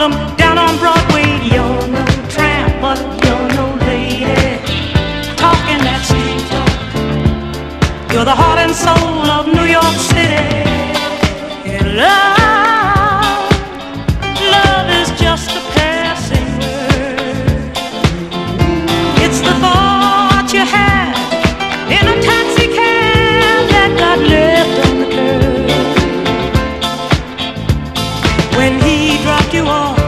Harlem, down on Broadway. You're no tramp, but you're no lady. Talking that street talk. You're the heart and soul of New York City. And love is just a passing word. It's the thought you had in a taxi cab that got left on the curb. When he dropped you off